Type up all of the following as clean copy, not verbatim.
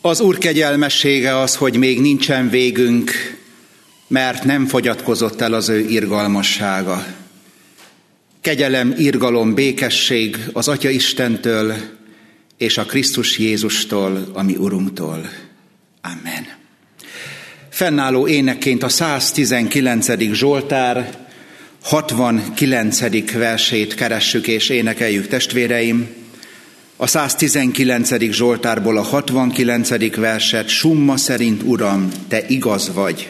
Az Úr kegyelmessége az, hogy még nincsen végünk, mert nem fogyatkozott el az ő irgalmassága. Kegyelem, irgalom, békesség az Atya Istentől és a Krisztus Jézustól, a mi Urunktól. Amen. Fennálló énekként a 119. Zsoltár 69. versét keressük és énekeljük, testvéreim. A 119. Zsoltárból a 69. verset: summa szerint, Uram, te igaz vagy.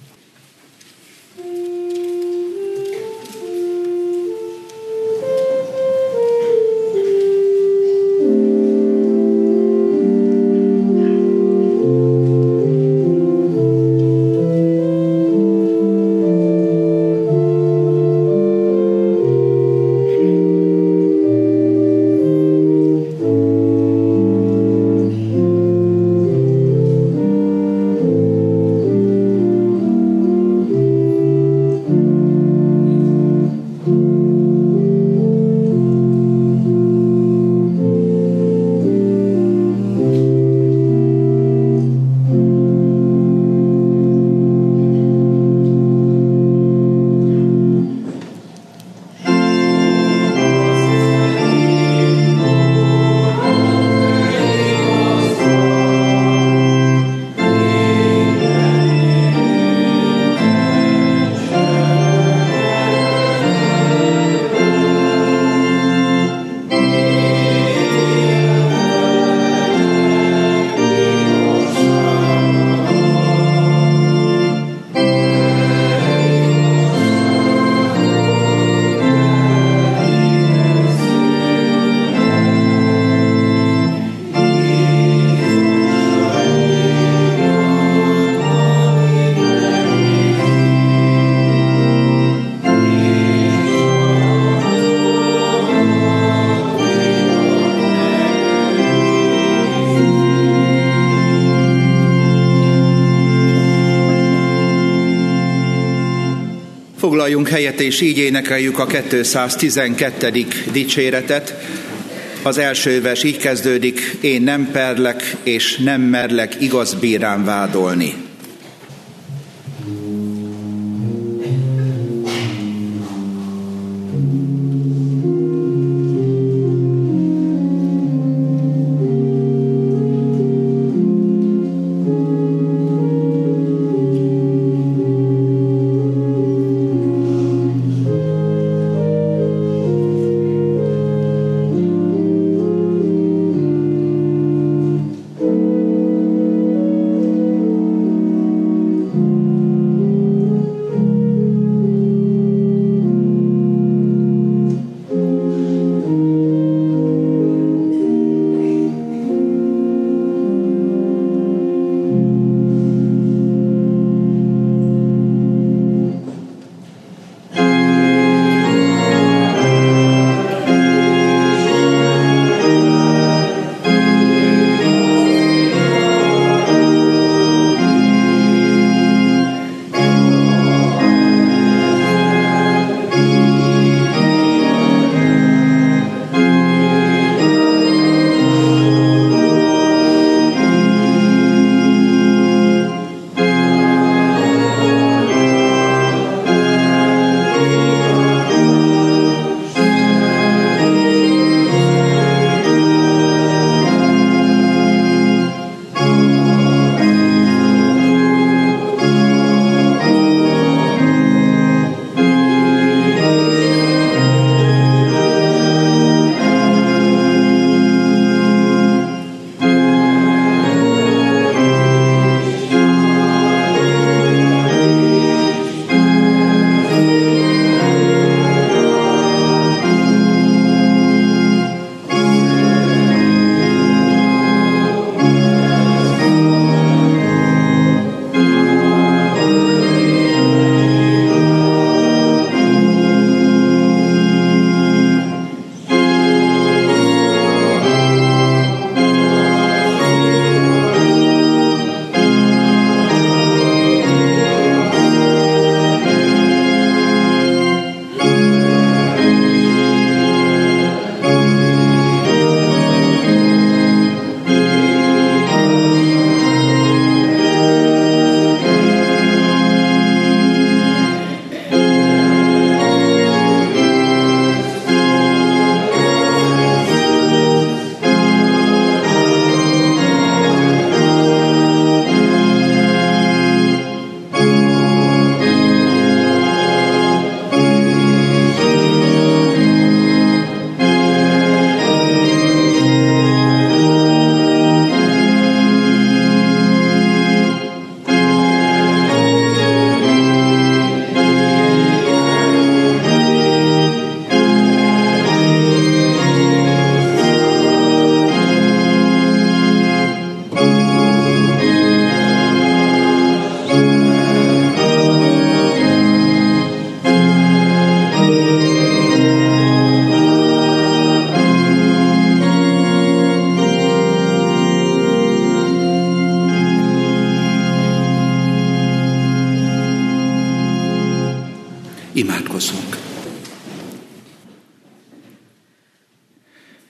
Foglaljunk helyet, és így énekeljük a 212. dicséretet. Az első vers így kezdődik: én nem perlek, és nem merlek igaz bírán vádolni.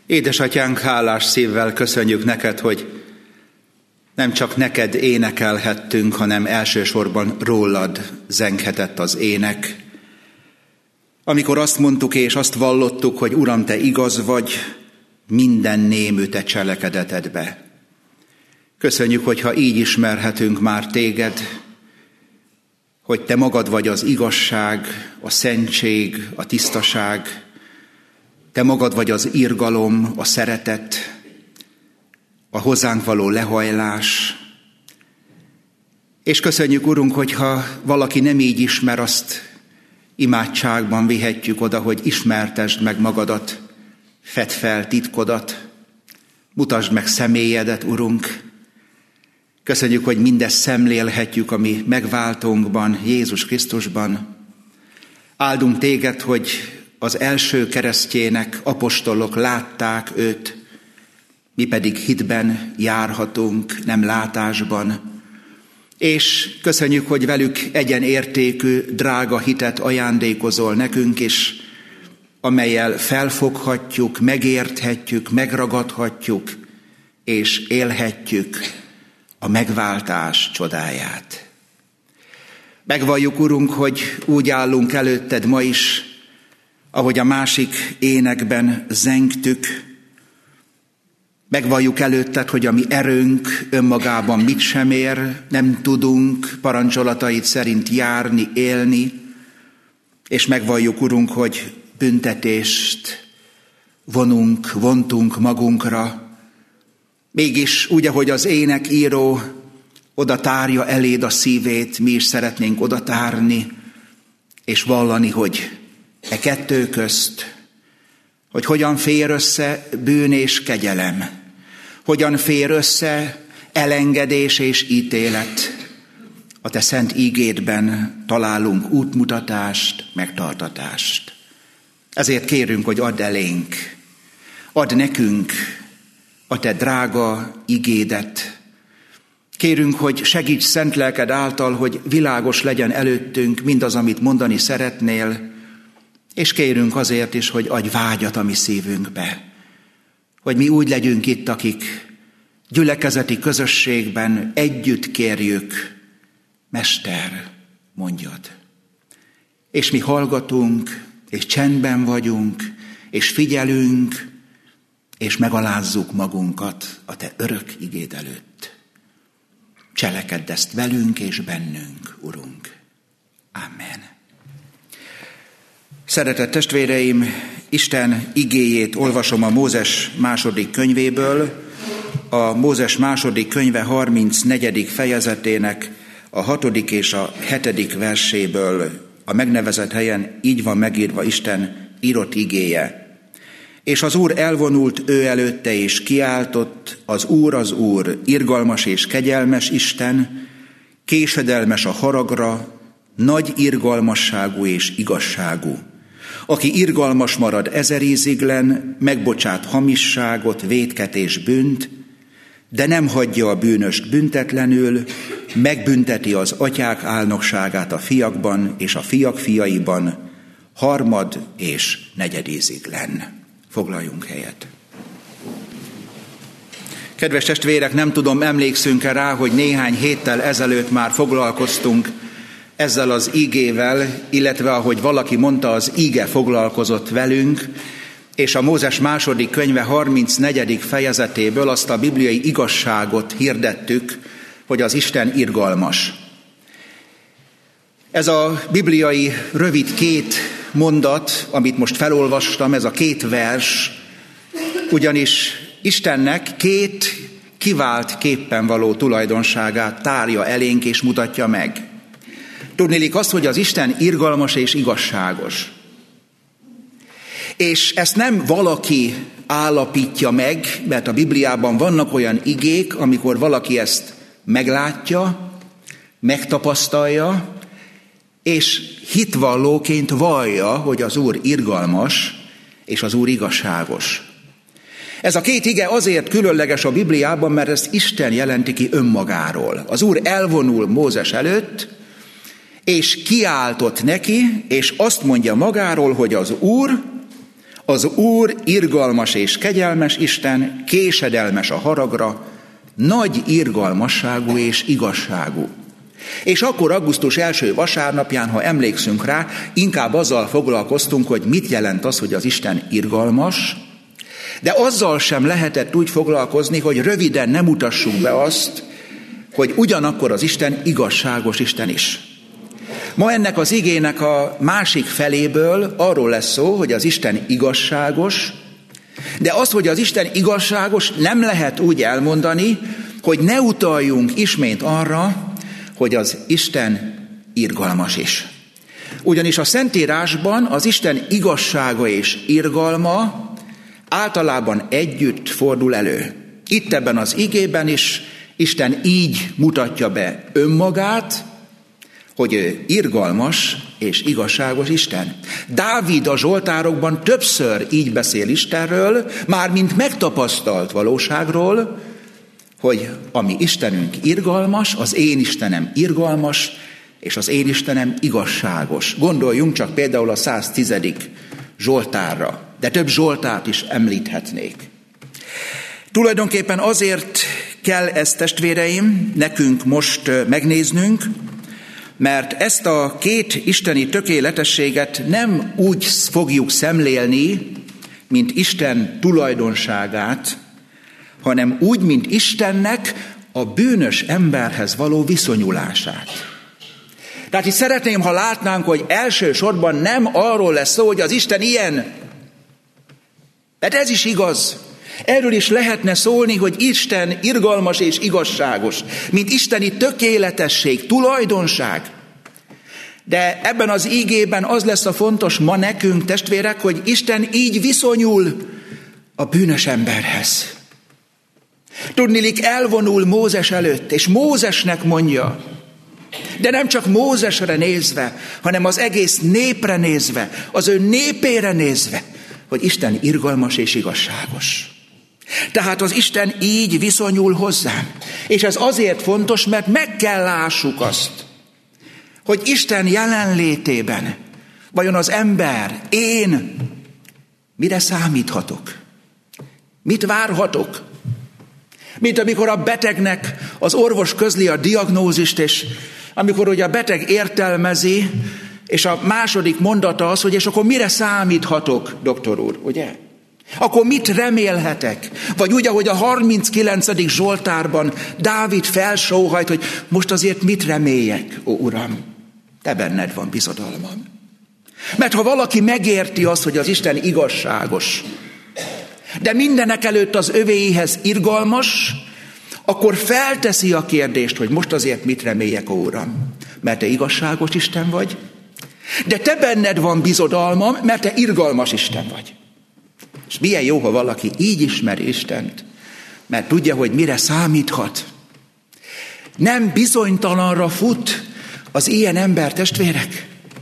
Édesatyánk, hálás szívvel köszönjük neked, hogy nem csak neked énekelhettünk, hanem elsősorban rólad zenghetett az ének. Amikor azt mondtuk és azt vallottuk, hogy Uram, te igaz vagy, minden némű te cselekedetedbe. Köszönjük, hogyha így ismerhetünk már téged, hogy te magad vagy az igazság, a szentség, a tisztaság, te magad vagy az irgalom, a szeretet, a hozzánk való lehajlás. És köszönjük, Urunk, hogyha valaki nem így ismer, azt imádságban vihetjük oda, hogy ismertesd meg magadat, fedd fel titkodat, mutasd meg személyedet, Urunk. Köszönjük, hogy mindezt szemlélhetjük a mi megváltónkban, Jézus Krisztusban. Áldunk téged, hogy az első keresztjének apostolok látták őt, mi pedig hitben járhatunk, nem látásban. És köszönjük, hogy velük egyenértékű, drága hitet ajándékozol nekünk is, amellyel felfoghatjuk, megérthetjük, megragadhatjuk, és élhetjük a megváltás csodáját. Megvalljuk, Urunk, hogy úgy állunk előtted ma is, ahogy a másik énekben zengtük. Megvalljuk előtted, hogy a mi erőnk önmagában mit sem ér, nem tudunk parancsolatait szerint járni, élni, és megvalljuk, Urunk, hogy büntetést vontunk magunkra. Mégis úgy, ahogy az énekíró oda tárja eléd a szívét, mi is szeretnénk oda tárni, és vallani, hogy e kettő közt, hogy hogyan fér össze bűn és kegyelem, hogyan fér össze elengedés és ítélet. A te szent ígédben találunk útmutatást, megtartatást. Ezért kérünk, hogy add elénk, add nekünk a te drága igédet. Kérünk, hogy segíts szent lelked által, hogy világos legyen előttünk mindaz, amit mondani szeretnél, és kérünk azért is, hogy adj vágyat a mi szívünkbe, hogy mi úgy legyünk itt, akik gyülekezeti közösségben együtt kérjük, Mester, mondjad. És mi hallgatunk, és csendben vagyunk, és figyelünk, és megalázzuk magunkat a te örök igéd előtt. Cselekedj ezt velünk és bennünk, Urunk. Amen. Szeretett testvéreim, Isten igéjét olvasom a Mózes második könyvéből, a Mózes második könyve 34. fejezetének a 6. és a 7. verséből. A megnevezett helyen így van megírva Isten írott igéje. És az Úr elvonult ő előtte, és kiáltott, az Úr, irgalmas és kegyelmes Isten, késedelmes a haragra, nagy irgalmasságú és igazságú, aki irgalmas marad 1000 íziglen, megbocsát hamisságot, vétket és bűnt, de nem hagyja a bűnöst büntetlenül, megbünteti az atyák álnokságát a fiakban és a fiak fiaiban, 3. és 4. íziglen. Foglaljunk helyet. Kedves testvérek, nem tudom, emlékszünk-e rá, hogy néhány héttel ezelőtt már foglalkoztunk ezzel az ígével, illetve ahogy valaki mondta, az íge foglalkozott velünk, és a Mózes második könyve 34. fejezetéből azt a bibliai igazságot hirdettük, hogy az Isten irgalmas. Ez a bibliai rövid 2 mondat, amit most felolvastam, ez a 2 vers, ugyanis Istennek 2 kivált képpen való tulajdonságát tárja elénk és mutatja meg. Tudniillik azt, hogy az Isten irgalmas és igazságos. És ezt nem valaki állapítja meg, mert a Bibliában vannak olyan igék, amikor valaki ezt meglátja, megtapasztalja, és hitvallóként vallja, hogy az Úr irgalmas, és az Úr igazságos. Ez a 2 ige azért különleges a Bibliában, mert ezt Isten jelenti ki önmagáról. Az Úr elvonul Mózes előtt, és kiáltott neki, és azt mondja magáról, hogy az Úr, Az Úr irgalmas és kegyelmes Isten, késedelmes a haragra, nagy irgalmasságú és igazságú. És akkor augusztus első vasárnapján, ha emlékszünk rá, inkább azzal foglalkoztunk, hogy mit jelent az, hogy az Isten irgalmas, de azzal sem lehetett úgy foglalkozni, hogy röviden nem mutassuk be azt, hogy ugyanakkor az Isten igazságos Isten is. Ma ennek az igének a másik feléből arról lesz szó, hogy az Isten igazságos, de az, hogy az Isten igazságos, nem lehet úgy elmondani, hogy ne utaljunk ismét arra, hogy az Isten irgalmas is. Ugyanis a Szentírásban az Isten igazsága és irgalma általában együtt fordul elő. Itt ebben az igében is Isten így mutatja be önmagát, hogy ő irgalmas és igazságos Isten. Dávid a Zsoltárokban többször így beszél Istenről, mármint megtapasztalt valóságról, hogy a mi Istenünk irgalmas, az én Istenem irgalmas, és az én Istenem igazságos. Gondoljunk csak például a 110. Zsoltárra, de több Zsoltárt is említhetnék. Tulajdonképpen azért kell ezt, testvéreim, nekünk most megnéznünk, mert ezt a két isteni tökéletességet nem úgy fogjuk szemlélni, mint Isten tulajdonságát, hanem úgy, mint Istennek a bűnös emberhez való viszonyulását. Tehát itt szeretném, ha látnánk, hogy elsősorban nem arról lesz szó, hogy az Isten ilyen. Mert ez is igaz. Erről is lehetne szólni, hogy Isten irgalmas és igazságos, mint isteni tökéletesség, tulajdonság. De ebben az ígében az lesz a fontos ma nekünk, testvérek, hogy Isten így viszonyul a bűnös emberhez. Tudniillik, elvonul Mózes előtt, és Mózesnek mondja, de nem csak Mózesre nézve, hanem az egész népre nézve, az ő népére nézve, hogy Isten irgalmas és igazságos. Tehát az Isten így viszonyul hozzám. És ez azért fontos, mert meg kell lássuk azt, hogy Isten jelenlétében vajon az ember, én mire számíthatok? Mit várhatok? Mint amikor a betegnek az orvos közli a diagnózist, és amikor ugye a beteg értelmezi, és a második mondata az, hogy és akkor mire számíthatok, doktor úr, ugye? Akkor mit remélhetek? Vagy úgy, ahogy a 39. Zsoltárban Dávid felsóhajt, hogy most azért mit reméljek, ó Uram? Te benned van bizodalmam. Mert ha valaki megérti azt, hogy az Isten igazságos, de mindenek előtt az övéihez irgalmas, akkor felteszi a kérdést, hogy most azért mit reméljek, ó Uram? Mert te igazságos Isten vagy, de te benned van bizodalmam, mert te irgalmas Isten vagy. És milyen jó, ha valaki így ismeri Istent, mert tudja, hogy mire számíthat. Nem bizonytalanra fut az ilyen ember, testvérek.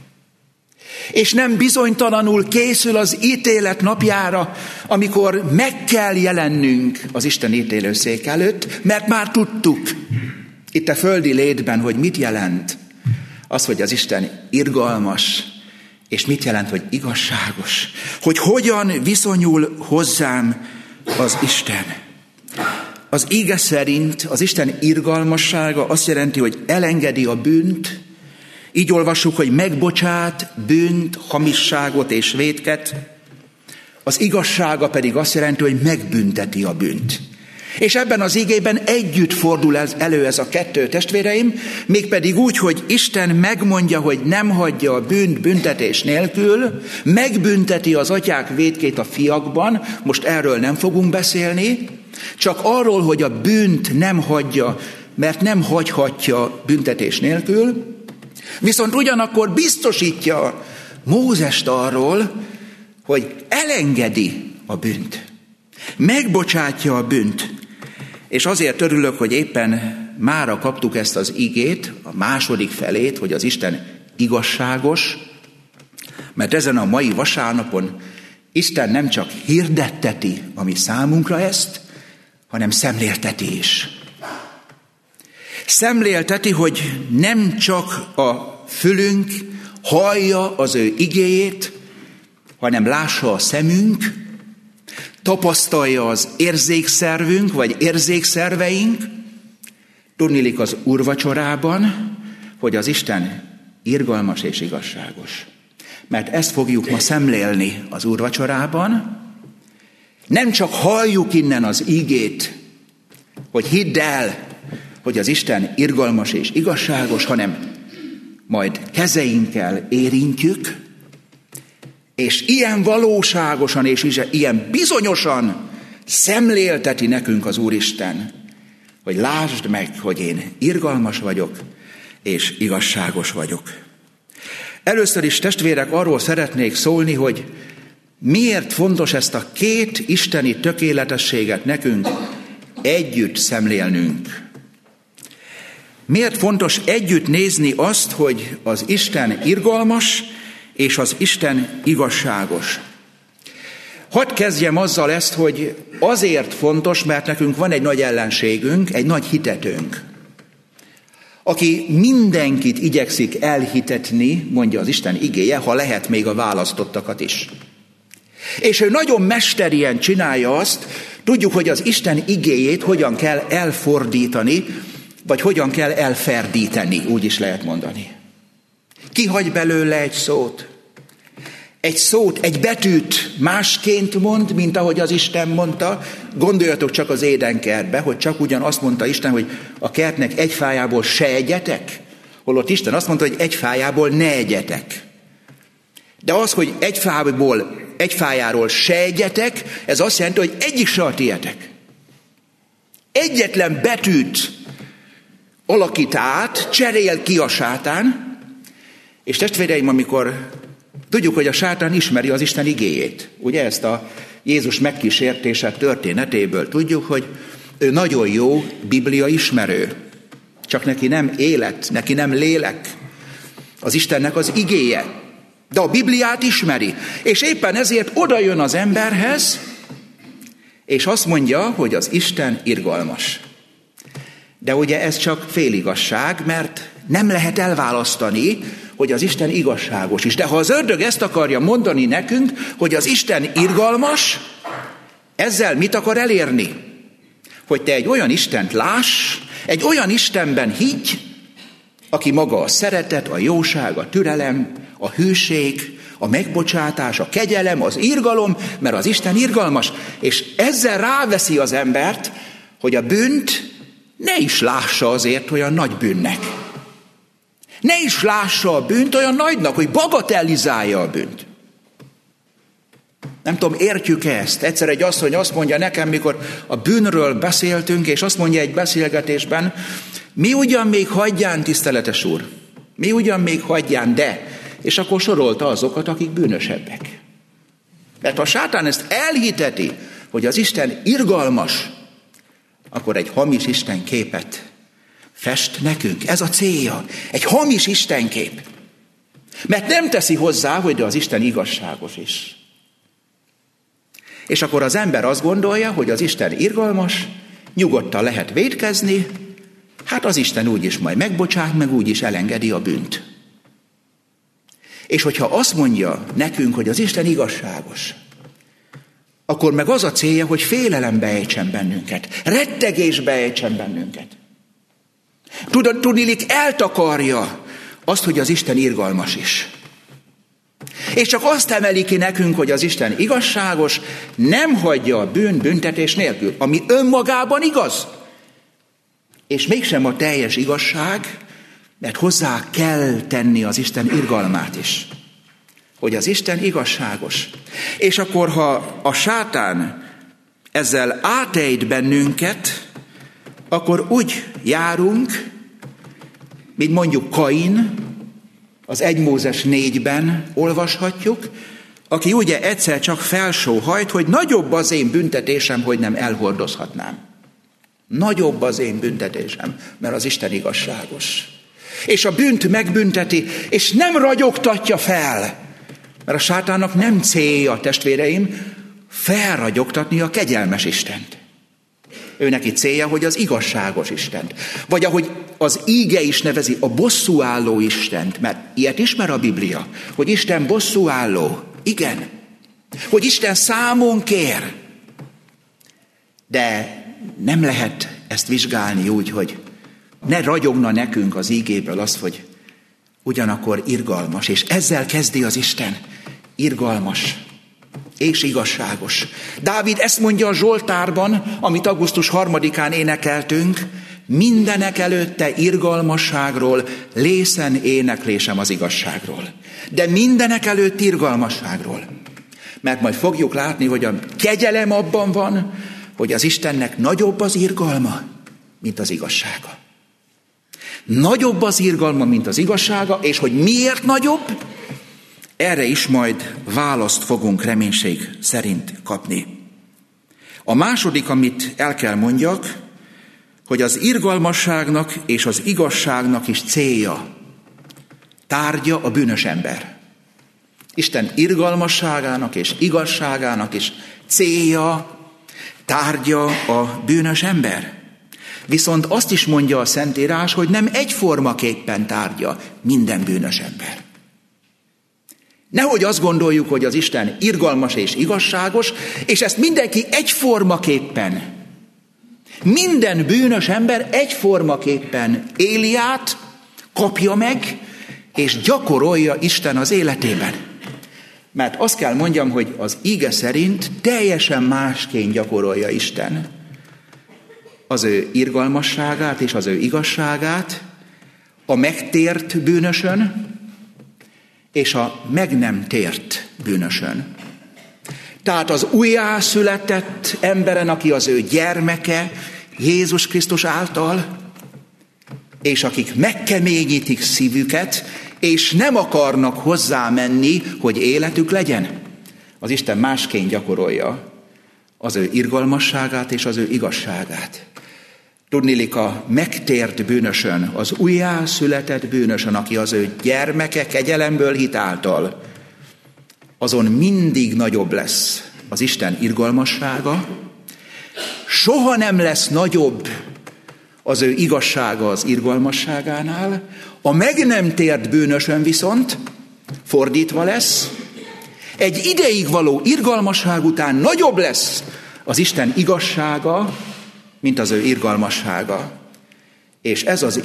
És nem bizonytalanul készül az ítélet napjára, amikor meg kell jelennünk az Isten ítélőszék előtt, mert már tudtuk itt a földi létben, hogy mit jelent az, hogy az Isten irgalmas, és mit jelent, hogy igazságos, hogy hogyan viszonyul hozzám az Isten. Az íge szerint az Isten irgalmassága azt jelenti, hogy elengedi a bűnt, így olvassuk, hogy megbocsát bűnt, hamisságot és vétket, az igazsága pedig azt jelenti, hogy megbünteti a bűnt. És ebben az ígében együtt fordul elő ez a kettő, testvéreim, mégpedig úgy, hogy Isten megmondja, hogy nem hagyja a bűnt büntetés nélkül, megbünteti az atyák vétkét a fiakban, most erről nem fogunk beszélni, csak arról, hogy a bűnt nem hagyja, mert nem hagyhatja büntetés nélkül, viszont ugyanakkor biztosítja Mózest arról, hogy elengedi a bűnt, megbocsátja a bűnt. És azért örülök, hogy éppen mára kaptuk ezt az igét, a második felét, hogy az Isten igazságos, mert ezen a mai vasárnapon Isten nem csak hirdetteti a mi számunkra ezt, hanem szemlélteti is. Szemlélteti, hogy nem csak a fülünk hallja az ő igéjét, hanem lássa a szemünk, tapasztalja az érzékszervünk, vagy érzékszerveink, tudniillik az úrvacsorában, hogy az Isten irgalmas és igazságos. Mert ezt fogjuk ma szemlélni az úrvacsorában. Nem csak halljuk innen az ígét, hogy hidd el, hogy az Isten irgalmas és igazságos, hanem majd kezeinkkel érintjük, és ilyen valóságosan és ilyen bizonyosan szemlélteti nekünk az Úristen, hogy lásd meg, hogy én irgalmas vagyok, és igazságos vagyok. Először is, testvérek, arról szeretnék szólni, hogy miért fontos ezt a két isteni tökéletességet nekünk együtt szemlélnünk. Miért fontos együtt nézni azt, hogy az Isten irgalmas, és az Isten igazságos? Hadd kezdjem azzal ezt, hogy azért fontos, mert nekünk van egy nagy ellenségünk, egy nagy hitetőnk, aki mindenkit igyekszik elhitetni, mondja az Isten igéje, ha lehet még a választottakat is. És ő nagyon mesterien csinálja azt, tudjuk, hogy az Isten igéjét hogyan kell elfordítani, vagy hogyan kell elferdíteni, úgy is lehet mondani. Kihagy belőle egy szót, egy betűt másként mond, mint ahogy az Isten mondta. Gondoljatok csak az édenkertbe, hogy csak ugyanazt mondta Isten, hogy a kertnek egy fájából se egyetek, holott Isten azt mondta, hogy egy fájából ne egyetek. De az, hogy egy fájáról se egyetek, ez azt jelenti, hogy egyik se a tietek. Egyetlen betűt alakít át, cserél ki a sátán, és testvéreim, amikor tudjuk, hogy a sátán ismeri az Isten igéjét. Ugye ezt a Jézus megkísértése történetéből tudjuk, hogy ő nagyon jó Biblia ismerő. Csak neki nem élet, neki nem lélek. Az Istennek az igéje. De a Bibliát ismeri. És éppen ezért oda jön az emberhez, és azt mondja, hogy az Isten irgalmas. De ugye ez csak féligazság, mert nem lehet elválasztani, hogy az Isten igazságos is. De ha az ördög ezt akarja mondani nekünk, hogy az Isten irgalmas, ezzel mit akar elérni? Hogy te egy olyan Istent láss, egy olyan Istenben higgy, aki maga a szeretet, a jóság, a türelem, a hűség, a megbocsátás, a kegyelem, az irgalom, mert az Isten irgalmas, és ezzel ráveszi az embert, hogy a bűnt ne is lássa azért olyan nagy bűnnek. Ne is lássa a bűnt olyan nagynak, hogy bagatelizálja a bűnt. Nem tudom, értjük ezt? Egyszer egy asszony azt mondja nekem, mikor a bűnről beszéltünk, és azt mondja egy beszélgetésben, mi ugyan még hagyján, tiszteletes úr, mi ugyan még hagyján, de, és akkor sorolta azokat, akik bűnösebbek. Mert ha a sátán ezt elhiteti, hogy az Isten irgalmas, akkor egy hamis Isten képet fest nekünk. Ez a célja. Egy hamis istenkép. Mert nem teszi hozzá, hogy az Isten igazságos is. És akkor az ember azt gondolja, hogy az Isten irgalmas, nyugodtan lehet vétkezni, hát az Isten úgyis majd megbocsát, meg úgyis elengedi a bűnt. És hogyha azt mondja nekünk, hogy az Isten igazságos, akkor meg az a célja, hogy félelembe ejtsen bennünket, rettegésbe ejtsen bennünket. Tudniillik, eltakarja azt, hogy az Isten irgalmas is. És csak azt emeli ki nekünk, hogy az Isten igazságos, nem hagyja a bűn büntetés nélkül, ami önmagában igaz. És mégsem a teljes igazság, mert hozzá kell tenni az Isten irgalmát is. Hogy az Isten igazságos. És akkor, ha a sátán ezzel átejt bennünket, akkor úgy járunk, mint mondjuk Kain, az 1 Mózes 4-ben olvashatjuk, aki ugye egyszer csak felsóhajt, hogy nagyobb az én büntetésem, hogy nem elhordozhatnám. Nagyobb az én büntetésem, mert az Isten igazságos. És a bűnt megbünteti, és nem ragyogtatja fel, mert a sátánnak nem célja, testvéreim, felragyogtatni a kegyelmes Istent. Ő neki célja, hogy az igazságos Istent. Vagy ahogy az íge is nevezi, a bosszúálló Istent, mert ilyet ismer a Biblia, hogy Isten bosszúálló. Igen, hogy Isten számon kér. De nem lehet ezt vizsgálni úgy, hogy ne ragyogna nekünk az ígéből az, hogy ugyanakkor irgalmas, és ezzel kezdi az Isten, irgalmas és igazságos. Dávid ezt mondja a Zsoltárban, amit augusztus 3-án énekeltünk, mindenek előtte irgalmasságról, lészen éneklésem az igazságról. De mindenek előtt irgalmasságról. Mert majd fogjuk látni, hogy a kegyelem abban van, hogy az Istennek nagyobb az irgalma, mint az igazsága. Nagyobb az irgalma, mint az igazsága, és hogy miért nagyobb, erre is majd választ fogunk reménység szerint kapni. A második, amit el kell mondjak, hogy az irgalmasságnak és az igazságnak is célja, tárgya a bűnös ember. Isten irgalmasságának és igazságának is célja, tárgya a bűnös ember. Viszont azt is mondja a Szentírás, hogy nem egyformaképpen tárgya minden bűnös ember. Nehogy azt gondoljuk, hogy az Isten irgalmas és igazságos, és ezt mindenki egyformaképpen, minden bűnös ember egyformaképpen éli át, kapja meg, és gyakorolja Isten az életében. Mert azt kell mondjam, hogy az íge szerint teljesen másként gyakorolja Isten az ő irgalmasságát és az ő igazságát a megtért bűnösön és a meg nem tért bűnösön. Tehát az újjászületett emberen, aki az ő gyermeke Jézus Krisztus által, és akik megkeményítik szívüket, és nem akarnak hozzámenni, hogy életük legyen. Az Isten másként gyakorolja az ő irgalmasságát és az ő igazságát. Tudniillik, a megtért bűnösön, az újjászületett bűnösön, aki az ő gyermeke kegyelemből hit által, azon mindig nagyobb lesz az Isten irgalmassága, soha nem lesz nagyobb az ő igazsága az irgalmasságánál, a meg nem tért bűnösön viszont fordítva lesz, egy ideig való irgalmasság után nagyobb lesz az Isten igazsága, mint az ő irgalmassága. És ez az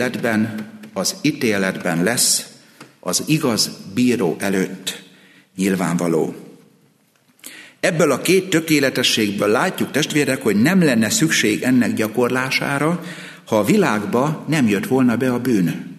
ítéletben lesz az igaz bíró előtt nyilvánvaló. Ebből a két tökéletességből látjuk, testvérek, hogy nem lenne szükség ennek gyakorlására, ha a világba nem jött volna be a bűn.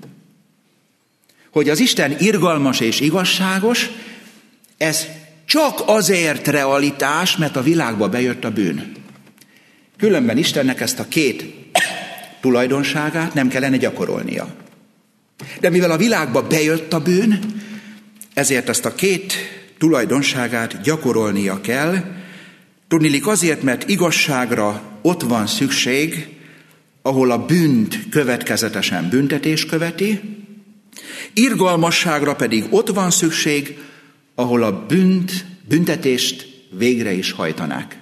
Hogy az Isten irgalmas és igazságos, ez csak azért realitás, mert a világba bejött a bűn. Különben Istennek ezt a két tulajdonságát nem kellene gyakorolnia. De mivel a világba bejött a bűn, ezért ezt a két tulajdonságát gyakorolnia kell. Tudniillik azért, mert igazságra ott van szükség, ahol a bűnt következetesen büntetés követi, irgalmasságra pedig ott van szükség, ahol a büntetést végre is hajtanák.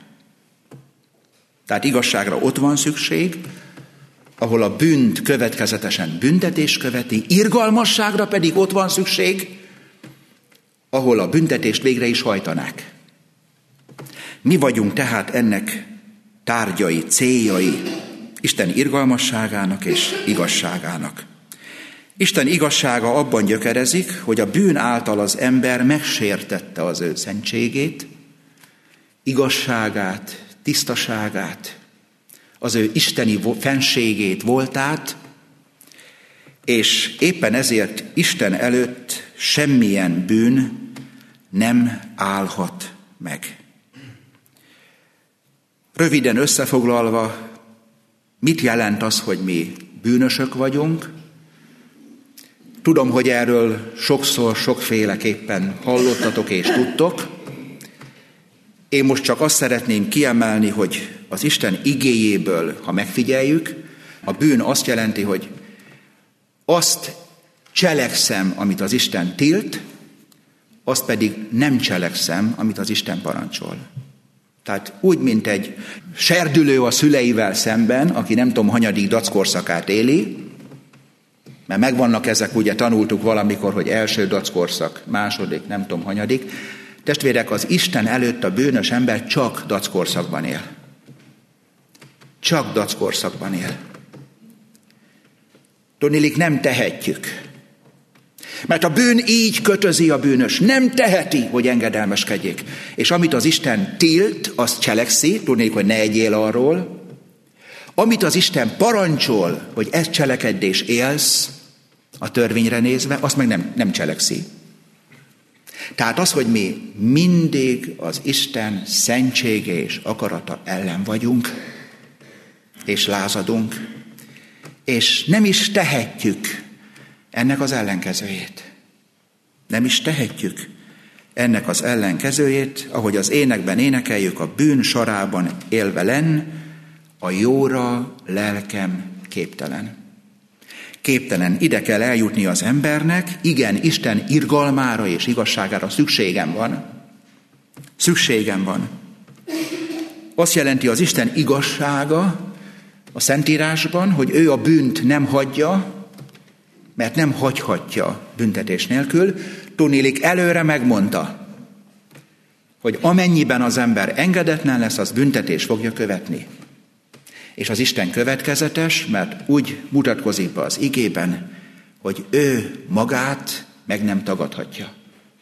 Tehát igazságra ott van szükség, ahol a bűnt következetesen büntetés követi, irgalmasságra pedig ott van szükség, ahol a büntetést végre is hajtanák. Mi vagyunk tehát ennek tárgyai, céljai, Isten irgalmasságának és igazságának. Isten igazsága abban gyökerezik, hogy a bűn által az ember megsértette az ő szentségét, igazságát, tisztaságát, az ő isteni fenségét, voltát, és éppen ezért Isten előtt semmilyen bűn nem állhat meg. Röviden összefoglalva, mit jelent az, hogy mi bűnösök vagyunk? Tudom, hogy erről sokszor, sokféleképpen hallottatok és tudtok. Én most csak azt szeretném kiemelni, hogy az Isten igéjéből, ha megfigyeljük, a bűn azt jelenti, hogy azt cselekszem, amit az Isten tilt, azt pedig nem cselekszem, amit az Isten parancsol. Tehát úgy, mint egy serdülő a szüleivel szemben, aki nem tudom, hanyadik dackorszakát éli, mert megvannak ezek, ugye tanultuk valamikor, hogy első dackorszak, második, nem tudom, hanyadik. Testvérek, az Isten előtt a bűnös ember csak dackorszakban él. Csak dackorszakban él. Tudniillik, nem tehetjük. Mert a bűn így kötözi a bűnös. Nem teheti, hogy engedelmeskedjék. És amit az Isten tilt, azt cselekszi. Tudniillik, hogy ne egyél arról. Amit az Isten parancsol, hogy ezt cselekedj és élsz, a törvényre nézve, azt meg nem cselekszi. Tehát az, hogy mi mindig az Isten szentsége és akarata ellen vagyunk, és lázadunk, és nem is tehetjük ennek az ellenkezőjét. Nem is tehetjük ennek az ellenkezőjét, ahogy az énekben énekeljük, a bűn sorában élve lenn, a jóra lelkem képtelen. Képtelen, ide kell eljutni az embernek, igen, Isten irgalmára és igazságára szükségem van. Szükségem van. Azt jelenti az Isten igazsága a Szentírásban, hogy ő a bűnt nem hagyja, mert nem hagyhatja büntetés nélkül. Tudniillik, előre megmondta, hogy amennyiben az ember engedetlen lesz, az büntetés fogja követni. És az Isten következetes, mert úgy mutatkozik be az igében, hogy ő magát meg nem tagadhatja.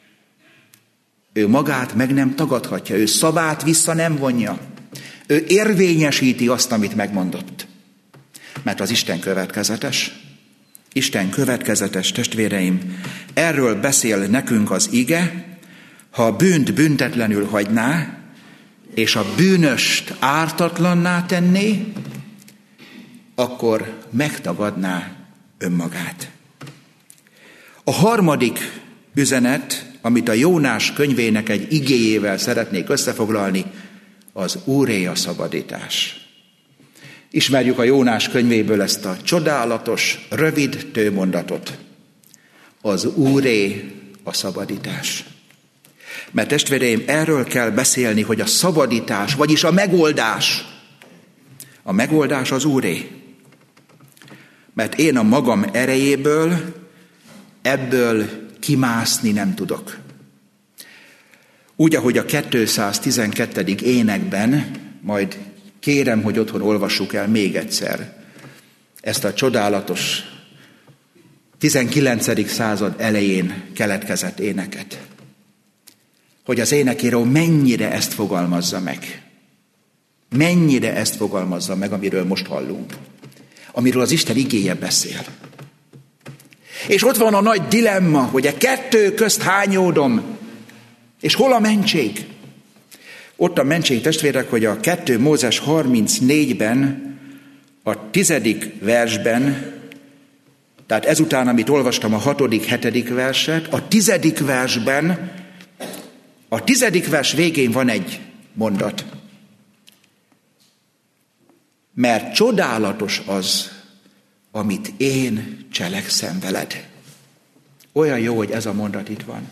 Ő magát meg nem tagadhatja, ő szavát vissza nem vonja. Ő érvényesíti azt, amit megmondott. Mert az Isten következetes. Isten következetes, testvéreim. Erről beszél nekünk az ige, ha a bűnt büntetlenül hagyná, és a bűnöst ártatlanná tenné, akkor megtagadná önmagát. A harmadik üzenet, amit a Jónás könyvének egy igéjével szeretnék összefoglalni, az Úré a szabadítás. Ismerjük a Jónás könyvéből ezt a csodálatos, rövid tőmondatot. Az Úré a szabadítás. Mert testvéreim, erről kell beszélni, hogy a szabadítás, vagyis a megoldás az Úré. Mert én a magam erejéből ebből kimászni nem tudok. Úgy, ahogy a 212. énekben, majd kérem, hogy otthon olvassuk el még egyszer ezt a csodálatos 19. század elején keletkezett éneket. Hogy az énekíró mennyire ezt fogalmazza meg. Mennyire ezt fogalmazza meg, amiről most hallunk. Amiről az Isten igéje beszél. És ott van a nagy dilemma, hogy a kettő közt hányódom, és hol a mentség? Ott a mentség, testvérek, hogy a 2 Mózes 34-ben, a 10. versben, tehát ezután, amit olvastam, a 6., 7. verset, a 10. versben, a 10. vers végén van egy mondat. Mert csodálatos az, amit én cselekszem veled. Olyan jó, hogy ez a mondat itt van.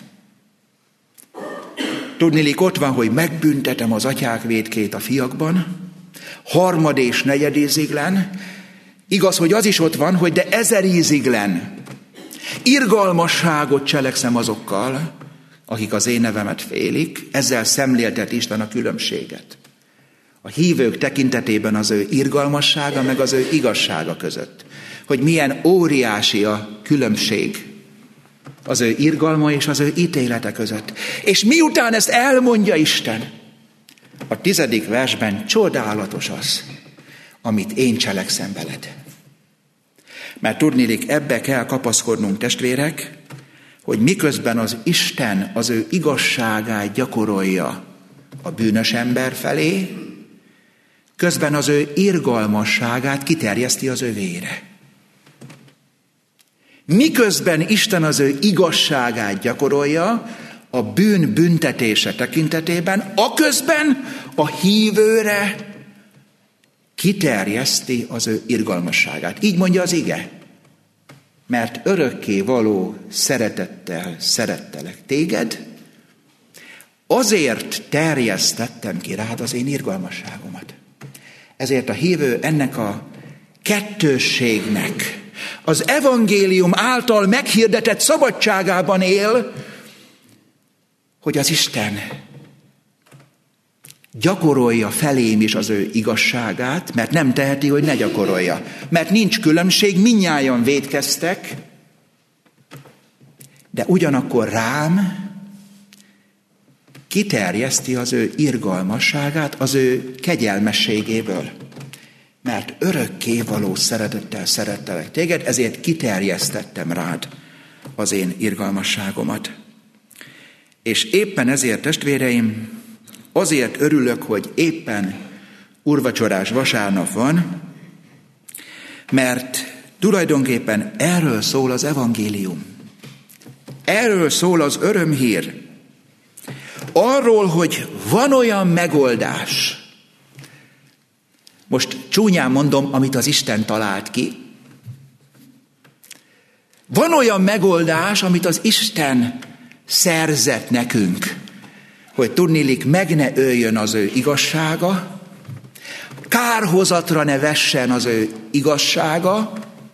Tudniillik, ott van, hogy megbüntetem az atyák vétkét a fiakban, 3. és 4. íziglen. Igaz, hogy az is ott van, hogy de 1000 íziglen. Irgalmasságot cselekszem azokkal, akik az én nevemet félik, ezzel szemléltet Isten a különbséget. A hívők tekintetében az ő irgalmassága, meg az ő igazsága között. Hogy milyen óriási a különbség az ő irgalma és az ő ítélete között. És miután ezt elmondja Isten, a 10. versben csodálatos az, amit én cselekszem veled. Mert tudniillik, ebbe kell kapaszkodnunk, testvérek, hogy miközben az Isten az ő igazságát gyakorolja a bűnös ember felé, közben az ő irgalmasságát kiterjeszti az övére. Miközben Isten az ő igazságát gyakorolja a bűn büntetése tekintetében, aközben a hívőre kiterjeszti az ő irgalmasságát. Így mondja az ige. Mert örökké való szeretettel szerettelek téged, azért terjesztettem ki rád az én irgalmasságomat. Ezért a hívő ennek a kettősségnek, az evangélium által meghirdetett szabadságában él, hogy az Isten gyakorolja felém is az ő igazságát, mert nem teheti, hogy ne gyakorolja. Mert nincs különbség, mindnyájan vétkeztek, de ugyanakkor rám kiterjeszti az ő irgalmasságát, az ő kegyelmességéből. Mert örökké való szeretettel szerettelek téged, ezért kiterjesztettem rád az én irgalmasságomat. És éppen ezért, testvéreim, azért örülök, hogy éppen úrvacsorás vasárnap van, mert tulajdonképpen erről szól az evangélium. Erről szól az örömhír. Arról, hogy van olyan megoldás, most csúnyán mondom, amit az Isten talált ki. Van olyan megoldás, amit az Isten szerzett nekünk, hogy tudniillik meg ne öljön az ő igazsága, kárhozatra ne vessen az ő igazsága,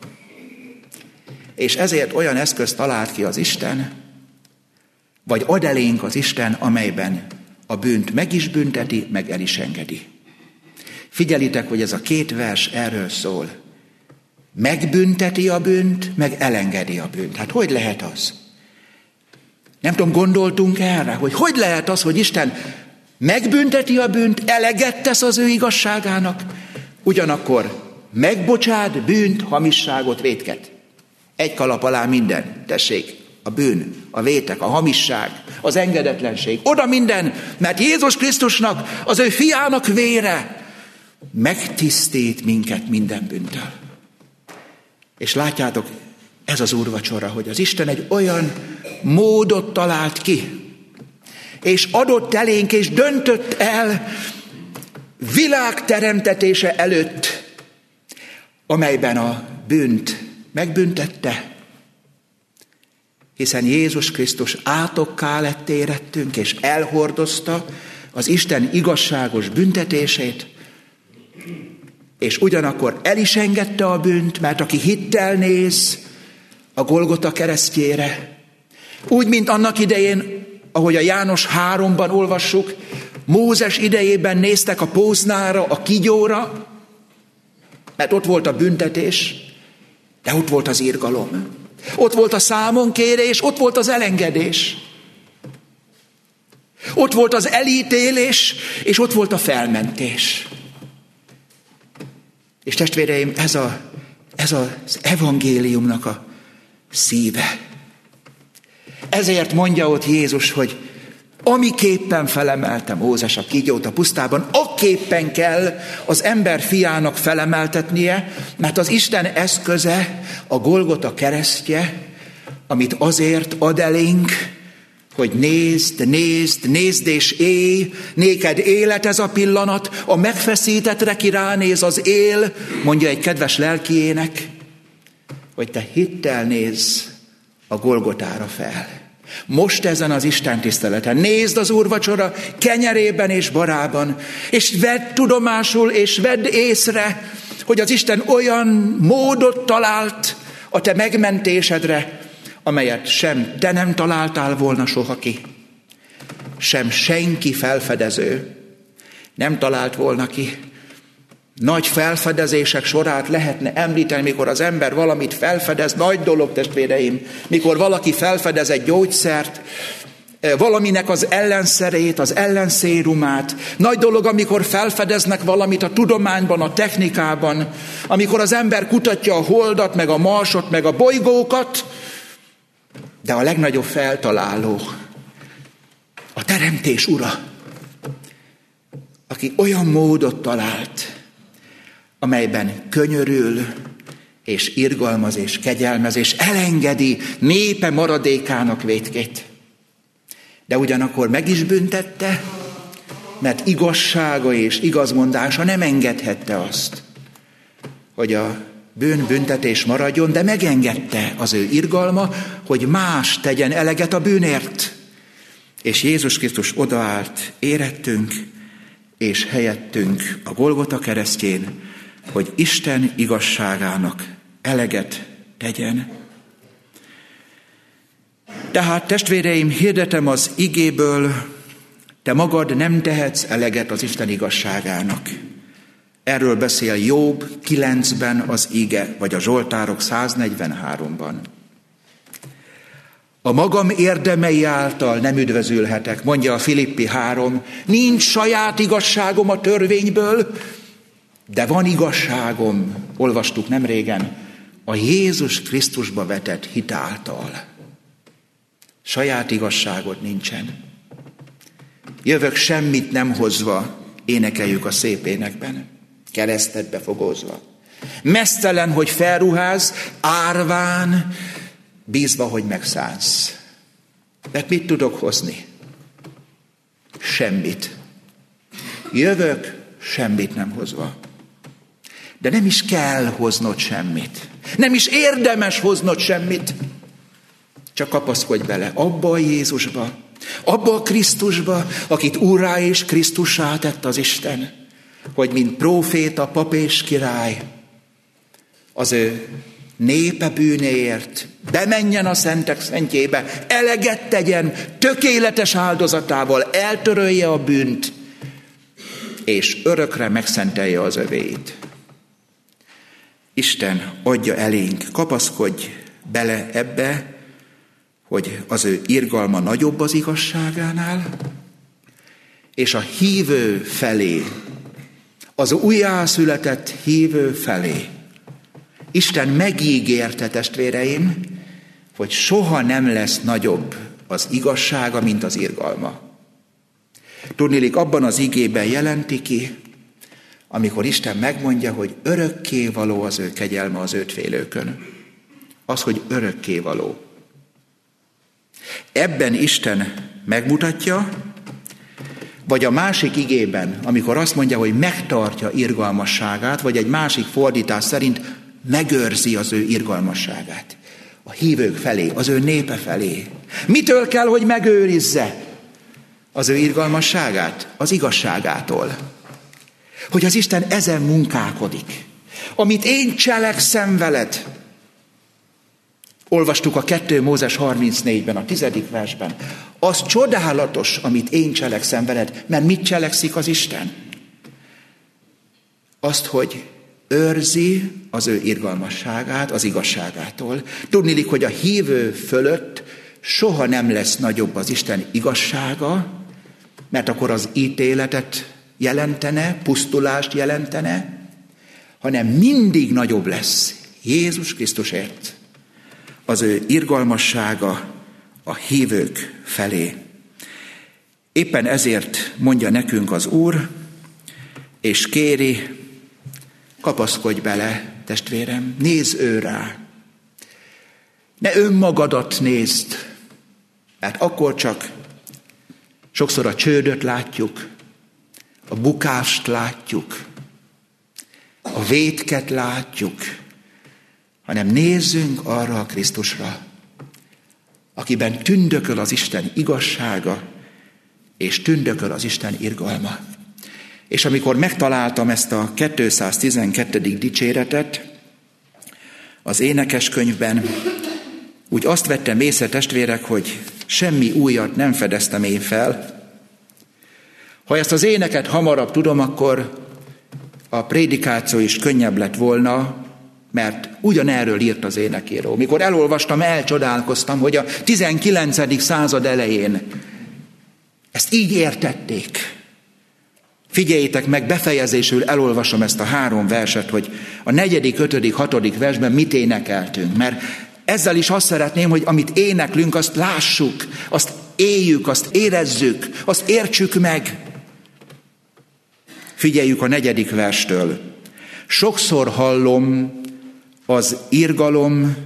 és ezért olyan eszközt talált ki az Isten, vagy ad elénk az Isten, amelyben a bűnt meg is bünteti, meg el is engedi. Figyelitek, hogy ez a két vers erről szól. Megbünteti a bűnt, meg elengedi a bűnt. Hát hogy lehet az? Nem tudom, gondoltunk erre, hogy lehet az, hogy Isten megbünteti a bűnt, eleget tesz az ő igazságának, ugyanakkor megbocsát bűnt, hamisságot, vétket. Egy kalap alá minden, tessék, a bűn, a vétek, a hamisság, az engedetlenség, oda minden, mert Jézus Krisztusnak, az ő fiának vére megtisztít minket minden bűntől. És látjátok, ez az úrvacsora, hogy az Isten egy olyan módot talált ki, és adott elénk, és döntött el világ teremtetése előtt, amelyben a bűnt megbüntette, hiszen Jézus Krisztus átokká lett érettünk, és elhordozta az Isten igazságos büntetését, és ugyanakkor el is engedte a bűnt, mert aki hittel néz a Golgota keresztjére, úgy, mint annak idején, ahogy a János 3-ban olvassuk, Mózes idejében néztek a póznára, a kígyóra, mert ott volt a büntetés, de ott volt az irgalom. Ott volt a számonkérés, ott volt az elengedés. Ott volt az elítélés, és ott volt a felmentés. És testvéreim, ez az evangéliumnak a szíve. Ezért mondja ott Jézus, hogy amiképpen felemelte Mózes a kígyót a pusztában, akképpen kell az ember fiának felemeltetnie, mert az Isten eszköze a Golgota keresztje, amit azért ad elénk, hogy nézd és élj, néked élet ez a pillanat, a megfeszítettre ki ránéz az él, mondja egy kedves lelkiének, hogy te hittel nézz a Golgotára fel. Most ezen az Isten tiszteleten nézd az úrvacsora kenyerében és barában, és vedd tudomásul, és vedd észre, hogy az Isten olyan módot talált a te megmentésedre, amelyet sem te nem találtál volna soha ki, sem senki felfedező nem talált volna ki. Nagy felfedezések sorát lehetne említeni, mikor az ember valamit felfedez, nagy dolog, testvéreim, mikor valaki felfedez egy gyógyszert, valaminek az ellenszerét, az ellenszérumát. Nagy dolog, amikor felfedeznek valamit a tudományban, a technikában, amikor az ember kutatja a holdat, meg a marsot, meg a bolygókat, de a legnagyobb feltaláló, a teremtés ura, aki olyan módot talált, amelyben könyörül, és irgalmaz, és kegyelmez, és elengedi népe maradékának vétkét. De ugyanakkor meg is büntette, mert igazsága és igazmondása nem engedhette azt, hogy a bűnbüntetés maradjon, de megengedte az ő irgalma, hogy más tegyen eleget a bűnért. És Jézus Krisztus odaállt érettünk és helyettünk a Golgota keresztjén, hogy Isten igazságának eleget tegyen. Tehát testvéreim, hirdetem az igéből, te magad nem tehetsz eleget az Isten igazságának. Erről beszél Jobb 9-ben az ige, vagy a Zsoltárok 143-ban. A magam érdemei által nem üdvözülhetek, mondja a Filippi 3. Nincs saját igazságom a törvényből, de van igazságom, olvastuk nemrégen, a Jézus Krisztusba vetett hit által. Saját igazságod nincsen. Jövök semmit nem hozva, énekeljük a szép énekben, keresztet befogózva. Meztelen, hogy felruház, árván, bízva, hogy megszánsz. De mit tudok hozni? Semmit. Jövök semmit nem hozva. De nem is kell hoznod semmit. Nem is érdemes hoznod semmit. Csak kapaszkodj bele abba a Jézusba, abba a Krisztusba, akit Úrrá és Krisztussá tett az Isten, hogy mint próféta, pap és király, az ő népe bűnéért bemenjen a szentek szentjébe, eleget tegyen, tökéletes áldozatával eltörölje a bűnt, és örökre megszentelje az övéit. Isten adja elénk, kapaszkodj bele ebbe, hogy az ő irgalma nagyobb az igazságánál, és a hívő felé, az újjászületett hívő felé Isten megígérte, testvéreim, hogy soha nem lesz nagyobb az igazsága, mint az irgalma. Tudniillik, abban az igében jelenti ki, amikor Isten megmondja, hogy örökkévaló az ő kegyelme az őt félőkön. Az, hogy örökkévaló. Ebben Isten megmutatja, vagy a másik igében, amikor azt mondja, hogy megtartja irgalmasságát, vagy egy másik fordítás szerint megőrzi az ő irgalmasságát. A hívők felé, az ő népe felé. Mitől kell, hogy megőrizze az ő irgalmasságát? Az igazságától. Hogy az Isten ezen munkálkodik. Amit én cselekszem veled. Olvastuk a 2 Mózes 34-ben, a 10. versben. Az csodálatos, amit én cselekszem veled, mert mit cselekszik az Isten? Azt, hogy őrzi az ő irgalmasságát, az igazságától. Tudniillik, hogy a hívő fölött soha nem lesz nagyobb az Isten igazsága, mert akkor az ítéletet jelentene, pusztulást jelentene, hanem mindig nagyobb lesz Jézus Krisztusért az ő irgalmassága a hívők felé. Éppen ezért mondja nekünk az Úr, és kéri, kapaszkodj bele, testvérem, nézz ő rá. Ne önmagadat nézd, mert akkor csak sokszor a csődöt látjuk, a bukást látjuk, a vétket látjuk, hanem nézzünk arra a Krisztusra, akiben tündököl az Isten igazsága, és tündököl az Isten irgalma. És amikor megtaláltam ezt a 212. dicséretet az énekeskönyvben, úgy azt vettem észre, testvérek, hogy semmi újat nem fedeztem én fel. Ha ezt az éneket hamarabb tudom, akkor a prédikáció is könnyebb lett volna, mert ugyanerről írt az énekíró. Mikor elolvastam, elcsodálkoztam, hogy a 19. század elején ezt így értették. Figyeljétek meg, befejezésül elolvasom ezt a 3 verset, hogy a 4., 5., 6. versben mit énekeltünk, mert ezzel is azt szeretném, hogy amit éneklünk, azt lássuk, azt éljük, azt érezzük, azt értsük meg. Figyeljük a 4. verstől. Sokszor hallom, az irgalom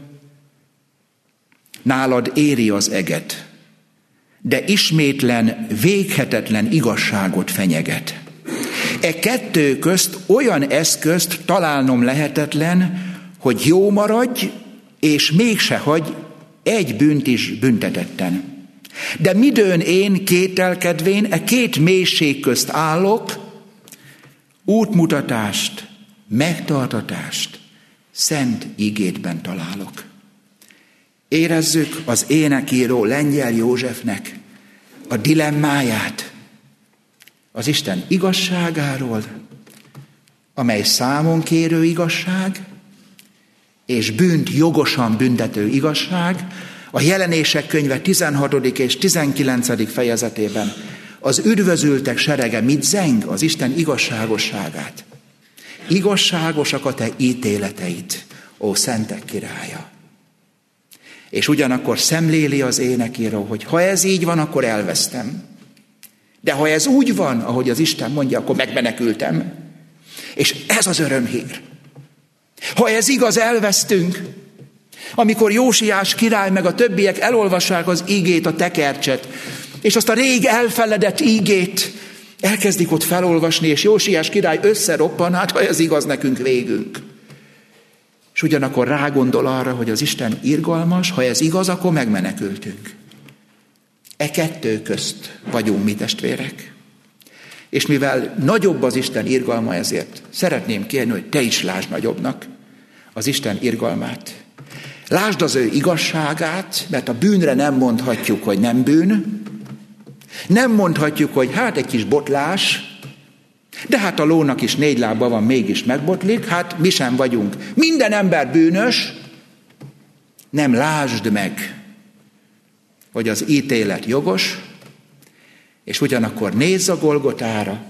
nálad éri az eget, de ismétlen, véghetetlen igazságot fenyeget. E kettő közt olyan eszközt találnom lehetetlen, hogy jó maradj, és mégse hagy egy bűnt is büntetetten. De midőn én kételkedvén e két mélység közt állok, útmutatást, megtartatást szent igédben találok. Érezzük az énekíró Lengyel Józsefnek a dilemmáját az Isten igazságáról, amely számon kérő igazság, és bűnt jogosan büntető igazság. A Jelenések könyve 16. és 19. fejezetében az üdvözültek serege mit zeng? Az Isten igazságosságát. Igazságosak a te ítéleteid, ó szentek királya. És ugyanakkor szemléli az énekíró, hogy ha ez így van, akkor elvesztem. De ha ez úgy van, ahogy az Isten mondja, akkor megmenekültem. És ez az örömhír. Ha ez igaz, elvesztünk. Amikor Jósiás király meg a többiek elolvassák az ígét, a tekercset, és azt a rég elfeledett ígét elkezdik ott felolvasni, és Jósiás király összeroppan, hát ha ez igaz, nekünk végünk. És ugyanakkor rágondol arra, hogy az Isten irgalmas, ha ez igaz, akkor megmenekültünk. E kettő közt vagyunk mi, testvérek. És mivel nagyobb az Isten irgalma, ezért szeretném kérni, hogy te is lásd nagyobbnak az Isten irgalmát. Lásd az ő igazságát, mert a bűnre nem mondhatjuk, hogy nem bűn. Nem mondhatjuk, hogy hát egy kis botlás, de hát a lónak is 4 lába van, mégis megbotlik, hát mi sem vagyunk. Minden ember bűnös. Nem, lásd meg, hogy az ítélet jogos, és ugyanakkor nézz a Golgotára,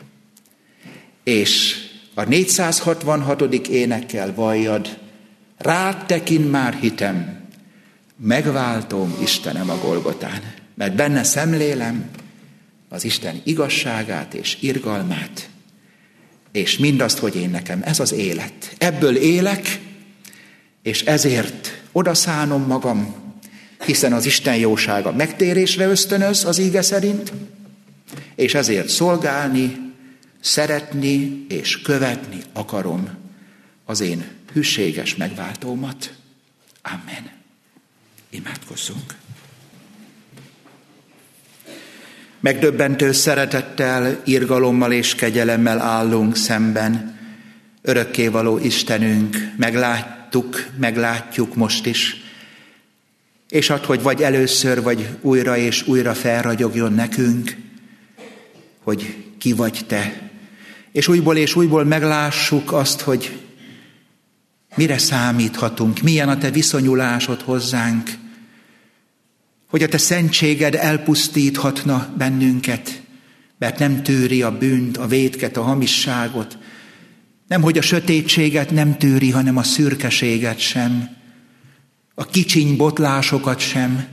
és a 466. énekkel valljad, rád tekint már hitem, megváltom Istenem a Golgotán, mert benne szemlélem az Isten igazságát és irgalmát, és mindazt, hogy én nekem ez az élet. Ebből élek, és ezért odaszánom magam, hiszen az Isten jósága megtérésre ösztönöz az íge szerint, és ezért szolgálni, szeretni és követni akarom az én hűséges megváltómat. Amen. Imádkozzunk. Megdöbbentő szeretettel, irgalommal és kegyelemmel állunk szemben. Örökkévaló Istenünk, meglátjuk most is, és add, hogy vagy először, vagy újra és újra felragyogjon nekünk, hogy ki vagy te. És újból meglássuk azt, hogy mire számíthatunk, milyen a te viszonyulásod hozzánk, hogy a te szentséged elpusztíthatna bennünket, mert nem tűri a bűnt, a vétket, a hamisságot, nem, hogy a sötétséget nem tűri, hanem a szürkeséget sem, a kicsiny botlásokat sem,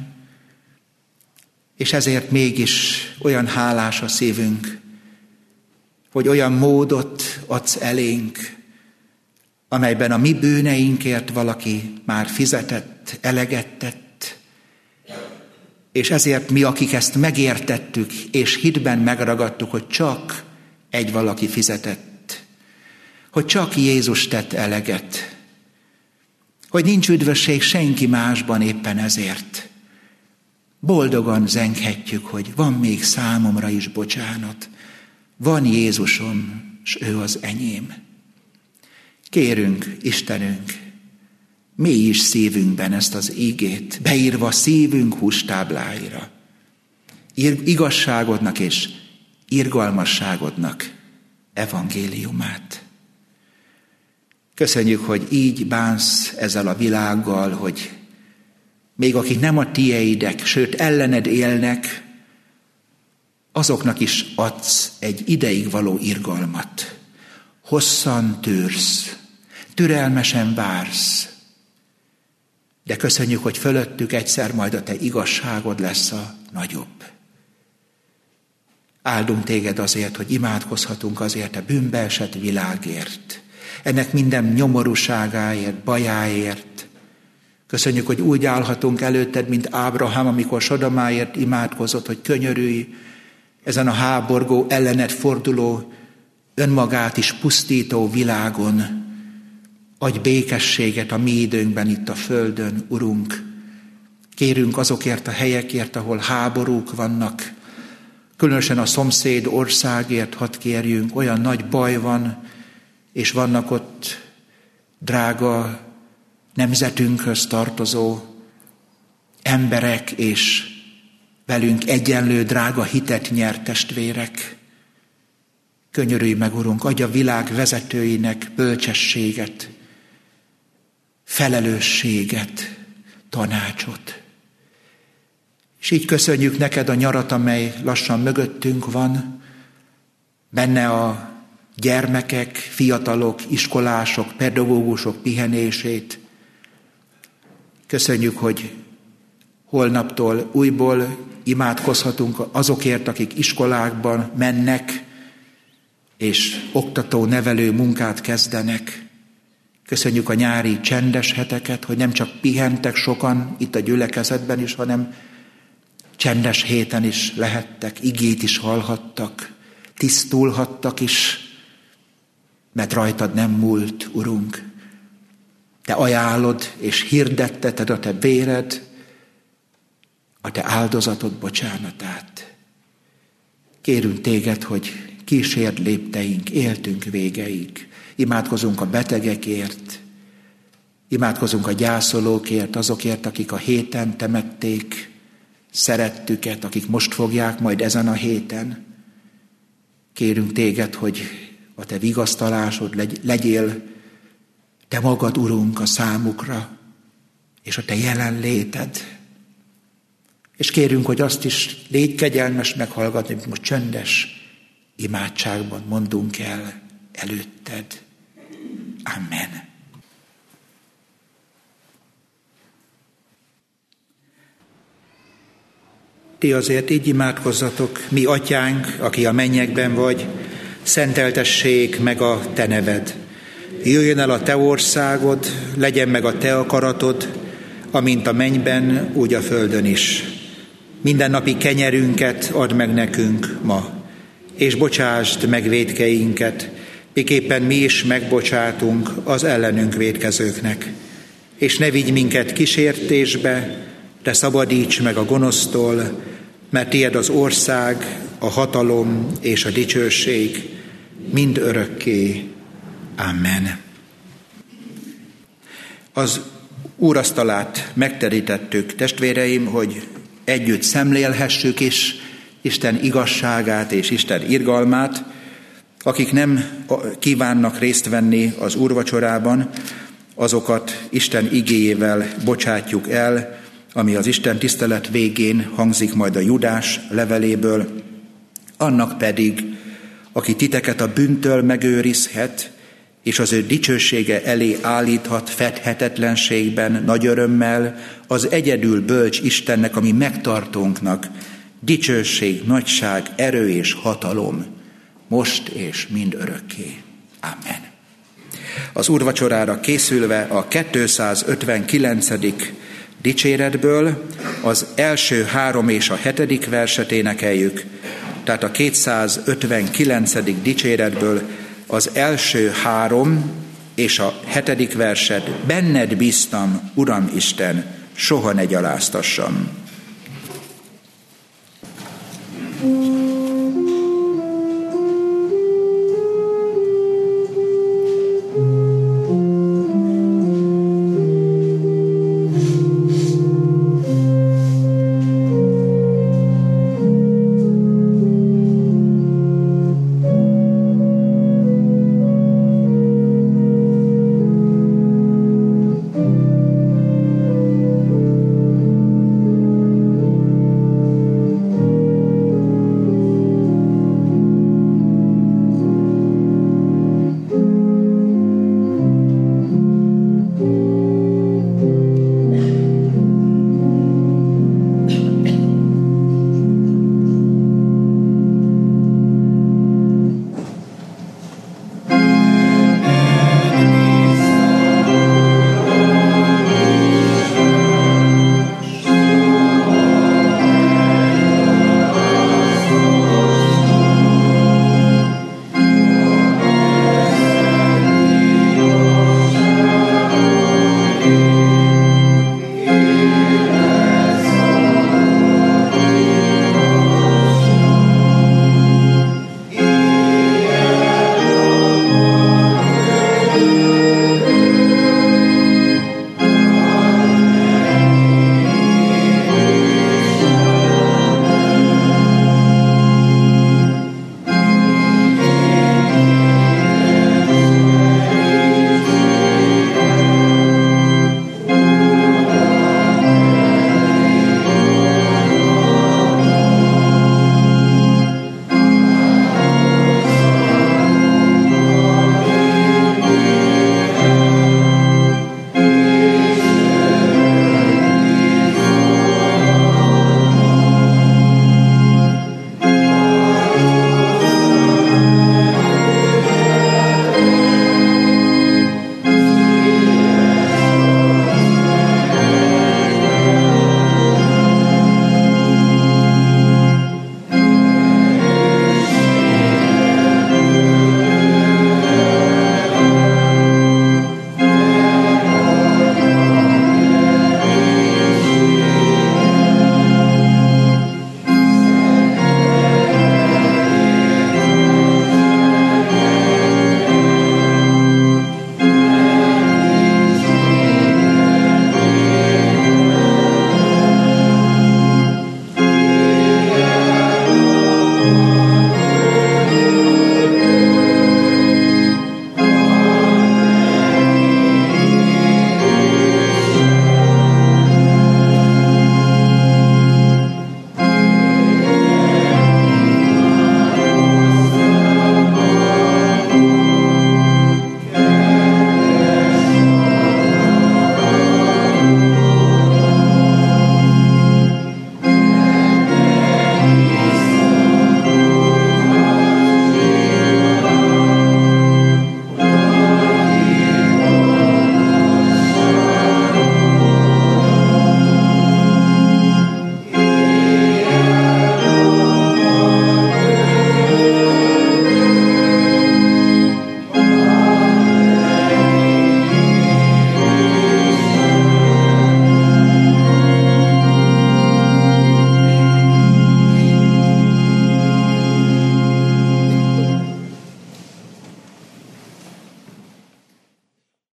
és ezért mégis olyan hálás a szívünk, hogy olyan módot adsz elénk, amelyben a mi bűneinkért valaki már fizetett, eleget tett, és ezért mi, akik ezt megértettük, és hitben megragadtuk, hogy csak egy valaki fizetett, hogy csak Jézus tett eleget, hogy nincs üdvösség senki másban éppen ezért. Boldogan zenghetjük, hogy van még számomra is bocsánat, van Jézusom, és ő az enyém. Kérünk, Istenünk, mély is szívünkben ezt az ígét, beírva szívünk hústábláira. Igazságodnak és irgalmasságodnak evangéliumát. Köszönjük, hogy így bánsz ezzel a világgal, hogy még akik nem a tieidek, sőt ellened élnek, azoknak is adsz egy ideig való irgalmat. Hosszan tűrsz, türelmesen vársz, de köszönjük, hogy fölöttük egyszer majd a te igazságod lesz a nagyobb. Áldunk téged azért, hogy imádkozhatunk azért a bűnbe esett világért, ennek minden nyomorúságáért, bajáért. Köszönjük, hogy úgy állhatunk előtted, mint Ábrahám, amikor Sodomáért imádkozott, hogy könyörülj ezen a háborgó, ellened forduló, önmagát is pusztító világon. Adj békességet a mi időnkben itt a földön, Urunk. Kérünk azokért a helyekért, ahol háborúk vannak, különösen a szomszéd országért hadd kérjünk, olyan nagy baj van, és vannak ott drága nemzetünkhöz tartozó emberek és velünk egyenlő drága hitet nyert testvérek. Könyörülj meg, Urunk, adj a világ vezetőinek bölcsességet, felelősséget, tanácsot. És így köszönjük neked a nyarat, amely lassan mögöttünk van, benne a gyermekek, fiatalok, iskolások, pedagógusok pihenését. Köszönjük, hogy holnaptól újból imádkozhatunk azokért, akik iskolákban mennek, és oktató-nevelő munkát kezdenek. Köszönjük a nyári csendes heteket, hogy nem csak pihentek sokan itt a gyülekezetben is, hanem csendes héten is lehettek, igét is hallhattak, tisztulhattak is, mert rajtad nem múlt, Urunk. Te ajánlod és hirdetteted a te véred, a te áldozatod bocsánatát. Kérünk téged, hogy kísérd lépteink, éltünk végeig. Imádkozunk a betegekért, imádkozunk a gyászolókért, azokért, akik a héten temették szerettüket, akik most fogják majd ezen a héten. Kérünk téged, hogy a te vigasztalásod legyél te magad, Urunk, a számukra, és a te jelenléted. És kérünk, hogy azt is légy kegyelmes meghallgatni, hogy most csöndes imádságban mondunk el előtted. Amen. Ti azért így imádkozzatok, mi atyánk, aki a mennyekben vagy, szenteltessék meg a te neved. Jöjjön el a te országod, legyen meg a te akaratod, amint a mennyben, úgy a földön is. Mindennapi kenyerünket add meg nekünk ma, és bocsásd meg vétkeinket, miképpen mi is megbocsátunk az ellenünk vétkezőknek. És ne vigy minket kísértésbe, de szabadíts meg a gonosztól, mert tied az ország, a hatalom és a dicsőség mind örökké. Amen. Az úrasztalát megterítettük, testvéreim, hogy együtt szemlélhessük is Isten igazságát és Isten irgalmát. Akik nem kívánnak részt venni az úrvacsorában, azokat Isten igéjével bocsátjuk el, ami az Isten tisztelet végén hangzik majd a Judás leveléből. Annak pedig, aki titeket a bűntől megőrizhet, és az ő dicsősége elé állíthat fedhetetlenségben, nagy örömmel, az egyedül bölcs Istennek, ami megtartónknak, dicsőség, nagyság, erő és hatalom, most és mind örökké. Amen. Az úrvacsorára készülve a 259. dicséretből az első 3 és a 7. verset énekeljük, tehát a 259. dicséretből az első 3 és a 7. verset: benned bíztam, Uram Isten, soha ne gyaláztassam.